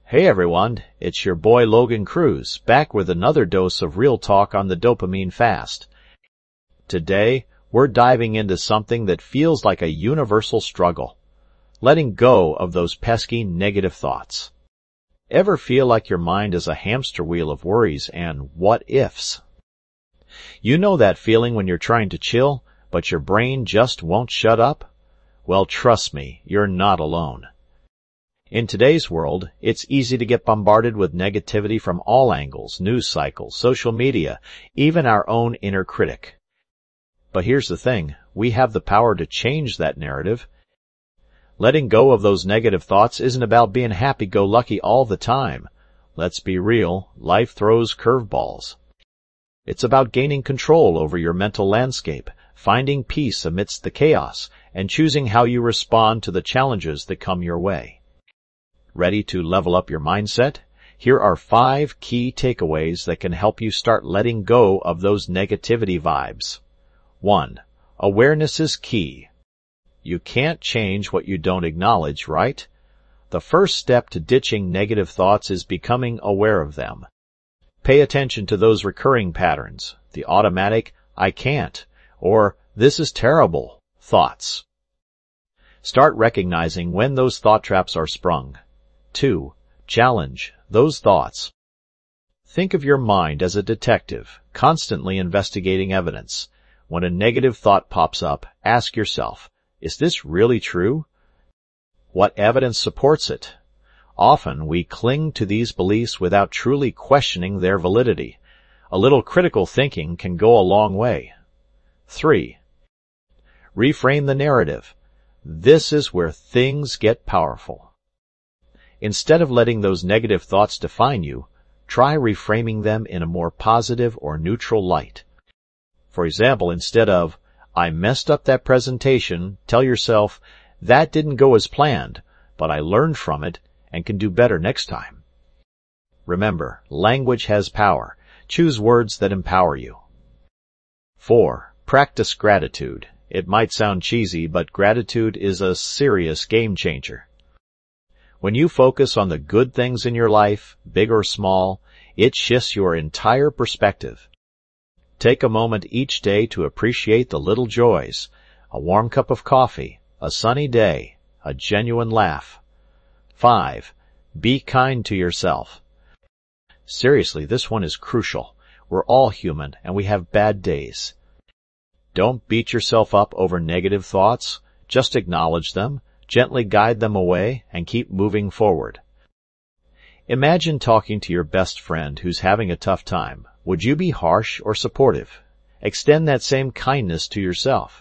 Hey everyone, it's your boy Logan Cruz, back with another dose of real talk on the dopamine fast. Today, we're diving into something that feels like a universal struggle. Letting go of those pesky negative thoughts. Ever feel like your mind is a hamster wheel of worries and what-ifs? You know that feeling when you're trying to chill, but your brain just won't shut up? Well, trust me, you're not alone. In today's world, it's easy to get bombarded with negativity from all angles, news cycles, social media, even our own inner critic. But here's the thing, we have the power to change that narrative. Letting go of those negative thoughts isn't about being happy-go-lucky all the time. Let's be real, life throws curveballs. It's about gaining control over your mental landscape, finding peace amidst the chaos, and choosing how you respond to the challenges that come your way. Ready to level up your mindset? Here are 5 key takeaways that can help you start letting go of those negativity vibes. 1. Awareness is key. You can't change what you don't acknowledge, right? The first step to ditching negative thoughts is becoming aware of them. Pay attention to those recurring patterns, the automatic, I can't, or this is terrible thoughts. Start recognizing when those thought traps are sprung. 2. Challenge those thoughts. Think of your mind as a detective, constantly investigating evidence. When a negative thought pops up, ask yourself, is this really true? What evidence supports it? Often we cling to these beliefs without truly questioning their validity. A little critical thinking can go a long way. 3. Reframe the narrative. This is where things get powerful. Instead of letting those negative thoughts define you, try reframing them in a more positive or neutral light. For example, instead of, I messed up that presentation, tell yourself, that didn't go as planned, but I learned from it and can do better next time. Remember, language has power. Choose words that empower you. 4. Practice gratitude. It might sound cheesy, but gratitude is a serious game changer. When you focus on the good things in your life, big or small, it shifts your entire perspective. Take a moment each day to appreciate the little joys, a warm cup of coffee, a sunny day, a genuine laugh. 5. Be kind to yourself. Seriously, this one is crucial. We're all human, and we have bad days. Don't beat yourself up over negative thoughts. Just acknowledge them, gently guide them away, and keep moving forward. Imagine talking to your best friend who's having a tough time. Would you be harsh or supportive? Extend that same kindness to yourself.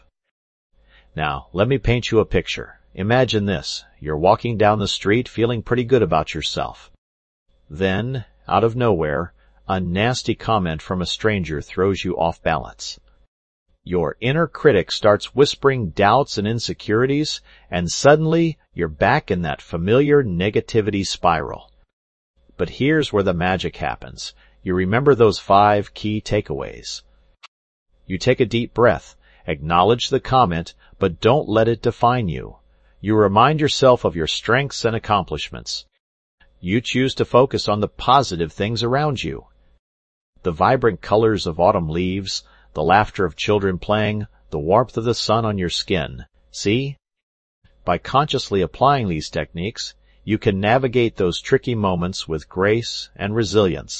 Now, let me paint you a picture. Imagine this. You're walking down the street feeling pretty good about yourself. Then, out of nowhere, a nasty comment from a stranger throws you off balance. Your inner critic starts whispering doubts and insecurities, and suddenly you're back in that familiar negativity spiral. But here's where the magic happens. You remember those 5 key takeaways. You take a deep breath, acknowledge the comment, but don't let it define you. You remind yourself of your strengths and accomplishments. You choose to focus on the positive things around you. The vibrant colors of autumn leaves, the laughter of children playing, the warmth of the sun on your skin. See? By consciously applying these techniques, you can navigate those tricky moments with grace and resilience.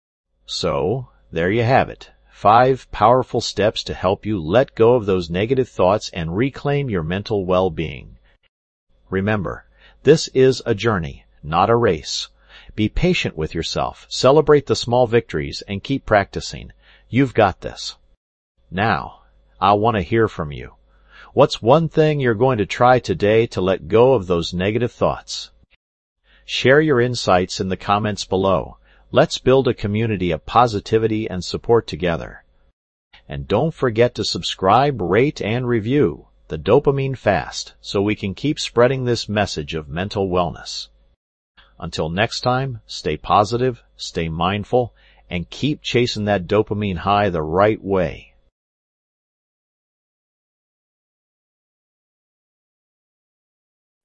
So, there you have it. 5 powerful steps to help you let go of those negative thoughts and reclaim your mental well-being. Remember, this is a journey, not a race. Be patient with yourself, celebrate the small victories, and keep practicing. You've got this. Now, I want to hear from you. What's one thing you're going to try today to let go of those negative thoughts? Share your insights in the comments below. Let's build a community of positivity and support together. And don't forget to subscribe, rate, and review the Dopamine Fast so we can keep spreading this message of mental wellness. Until next time, stay positive, stay mindful, and keep chasing that dopamine high the right way.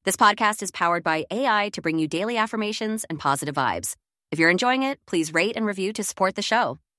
This podcast is powered by AI to bring you daily affirmations and positive vibes. If you're enjoying it, please rate and review to support the show.